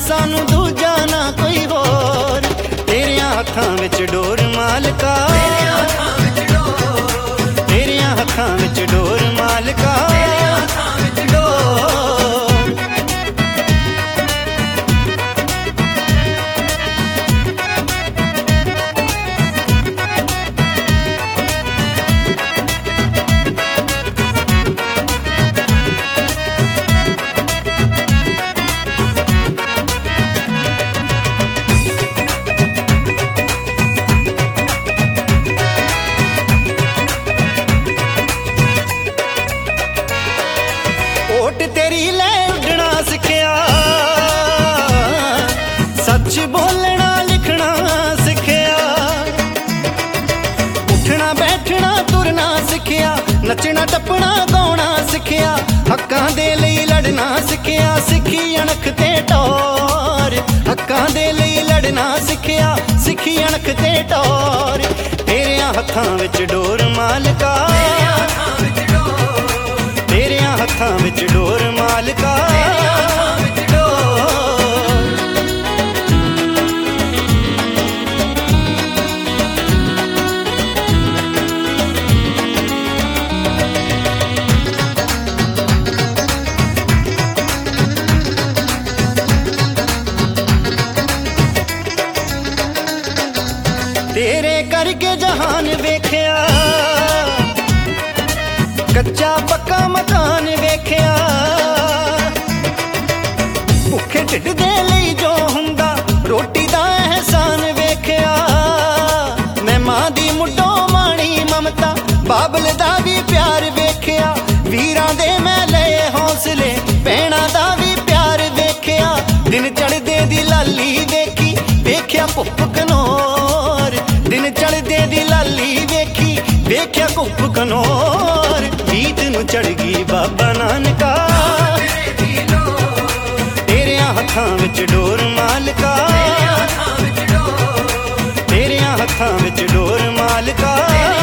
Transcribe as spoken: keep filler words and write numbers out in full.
सानू दूजा ना कोई होर। तेरियां हत्थां विच डोर मालका, तेरियां हत्थां विच डोर मालका, डोर। ओट तेरी ले उड़ना सिखिया, सच बोलना लिखना सिखिया, उठना बैठना तुरना सिखिया, नचना टपना गाउणा सिखिया, हक्कां दे लई लड़ना सिखिया, सिखी अणख ते टौर। हक्कां दे लई लड़ना सिखिया, सिखी अणख ते टौर। तेरियां हत्थां विच डोर मालका, तेरियां हत्थां विच डोर मालका, डोर। तेरे करके जहान वेखिया, कच्चा पक्का मकान वेखिया, भुखे ढिड दे लई जो हुंदा रोटी दा एहसान वेखिया। मैं मां दी मुड्डों माणी ममता, बाबल दा भी प्यार वेखिया, वीरां दे मैं लए हौसले, भैणां दा भी प्यार वेखिया। दिन चढ़दे दी लाली वेखी, वेखिया भुप कनौर। दिन चढ़दे दी लाली वेखी, वेखिया भुप कनौर। गीत नू चढ़ गई बाबा नानका, तेरियां हत्थां विच डोर मालका, तेरियां हत्थां विच डोर मालका।